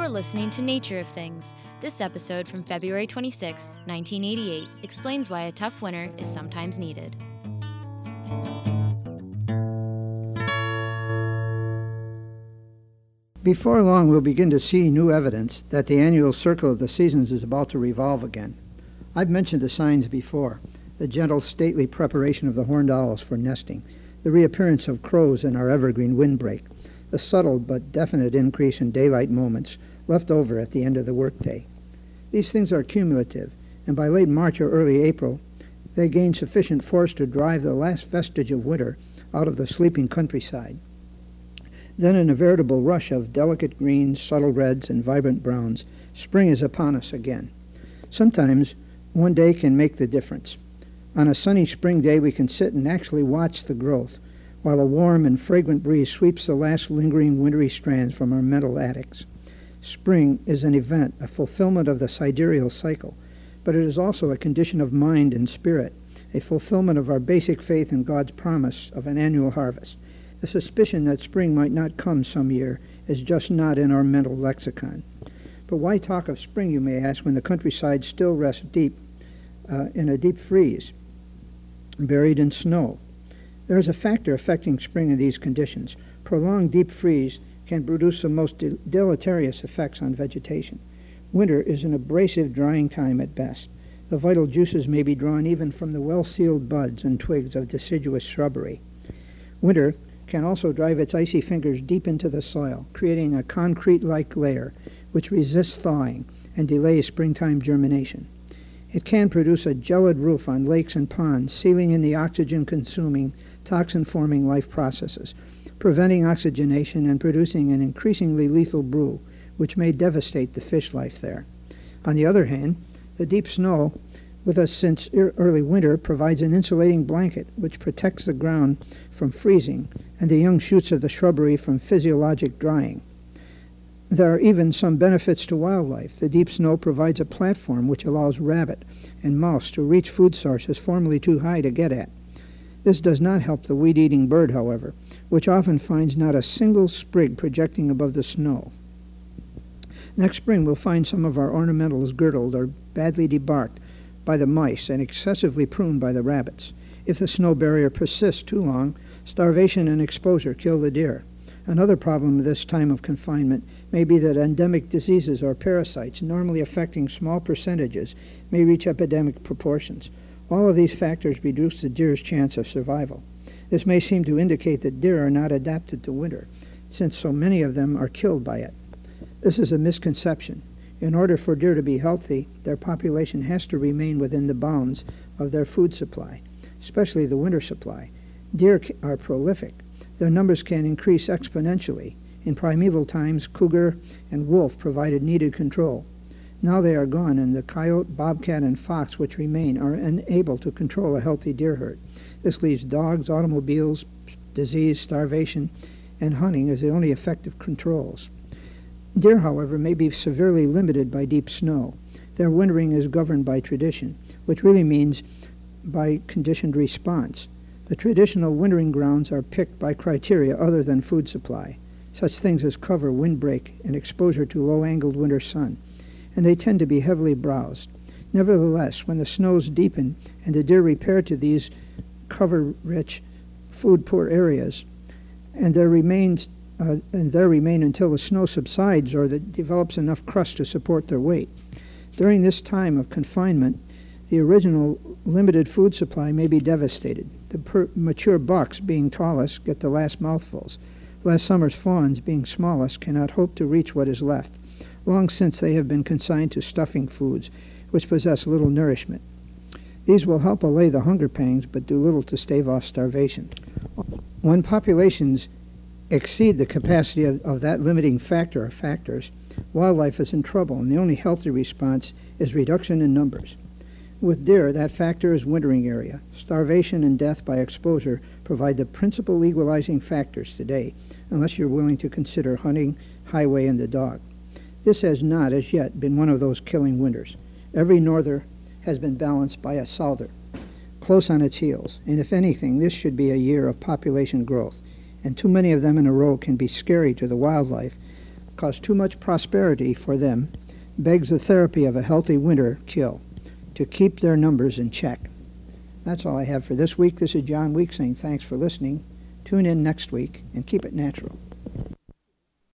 You're listening to Nature of Things. This episode from February 26, 1988, explains why a tough winter is sometimes needed. Before long, we'll begin to see new evidence that the annual circle of the seasons is about to revolve again. I've mentioned the signs before: the gentle, stately preparation of the horned owls for nesting, the reappearance of crows in our evergreen windbreak, the subtle but definite increase in daylight moments left over at the end of the workday. These things are cumulative, and by late March or early April, they gain sufficient force to drive the last vestige of winter out of the sleeping countryside. Then, in a veritable rush of delicate greens, subtle reds, and vibrant browns, spring is upon us again. Sometimes one day can make the difference. On a sunny spring day, we can sit and actually watch the growth, while a warm and fragrant breeze sweeps the last lingering wintry strands from our mental attics. Spring is an event, a fulfillment of the sidereal cycle, but it is also a condition of mind and spirit, a fulfillment of our basic faith in God's promise of an annual harvest. The suspicion that spring might not come some year is just not in our mental lexicon. But why talk of spring, you may ask, when the countryside still rests deep in a deep freeze, buried in snow? There is a factor affecting spring in these conditions. Prolonged deep freeze can produce the most deleterious effects on vegetation. Winter is an abrasive drying time at best. The vital juices may be drawn even from the well-sealed buds and twigs of deciduous shrubbery. Winter can also drive its icy fingers deep into the soil, creating a concrete-like layer which resists thawing and delays springtime germination. It can produce a gelid roof on lakes and ponds, sealing in the oxygen-consuming, toxin-forming life processes, preventing oxygenation and producing an increasingly lethal brew, which may devastate the fish life there. On the other hand, the deep snow, with us since early winter, provides an insulating blanket which protects the ground from freezing and the young shoots of the shrubbery from physiologic drying. There are even some benefits to wildlife. The deep snow provides a platform which allows rabbit and mouse to reach food sources formerly too high to get at. This does not help the weed-eating bird, however, which often finds not a single sprig projecting above the snow. Next spring, we'll find some of our ornamentals girdled or badly debarked by the mice and excessively pruned by the rabbits. If the snow barrier persists too long, starvation and exposure kill the deer. Another problem of this time of confinement may be that endemic diseases or parasites, normally affecting small percentages, may reach epidemic proportions. All of these factors reduce the deer's chance of survival. This may seem to indicate that deer are not adapted to winter, since so many of them are killed by it. This is a misconception. In order for deer to be healthy, their population has to remain within the bounds of their food supply, especially the winter supply. Deer are prolific. Their numbers can increase exponentially. In primeval times, cougar and wolf provided needed control. Now they are gone, and the coyote, bobcat, and fox which remain are unable to control a healthy deer herd. This leaves dogs, automobiles, disease, starvation, and hunting as the only effective controls. Deer, however, may be severely limited by deep snow. Their wintering is governed by tradition, which really means by conditioned response. The traditional wintering grounds are picked by criteria other than food supply, such things as cover, windbreak, and exposure to low-angled winter sun, and they tend to be heavily browsed. Nevertheless, when the snows deepen and the deer repair to these cover-rich, food-poor areas, and there remain until the snow subsides or that develops enough crust to support their weight. During this time of confinement, the original limited food supply may be devastated. The mature bucks, being tallest, get the last mouthfuls. Last summer's fawns, being smallest, cannot hope to reach what is left. Long since they have been consigned to stuffing foods, which possess little nourishment. These will help allay the hunger pangs, but do little to stave off starvation. When populations exceed the capacity of that limiting factor or factors, wildlife is in trouble, and the only healthy response is reduction in numbers. With deer, that factor is wintering area. Starvation and death by exposure provide the principal equalizing factors today, unless you're willing to consider hunting, highway, and the dog. This has not, as yet, been one of those killing winters. Every norther has been balanced by a souther, close on its heels, and if anything, this should be a year of population growth, and too many of them in a row can be scary to the wildlife cause too much prosperity for them, begs the therapy of a healthy winter kill to keep their numbers in check. That's all I have for this week. This is John Week saying thanks for listening. Tune in next week and keep it natural.